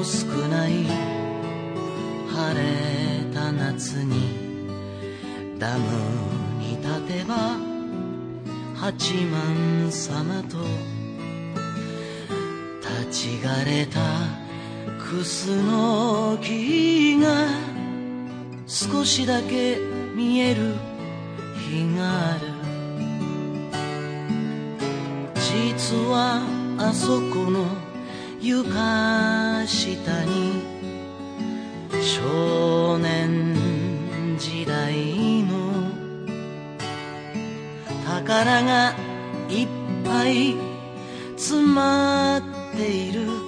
少ない晴れた夏にダムに立てば八幡様と立ち枯れたクスノキが少しだけ見える日がある。実はあそこの床下に少年時代の宝がいっぱい詰まっている。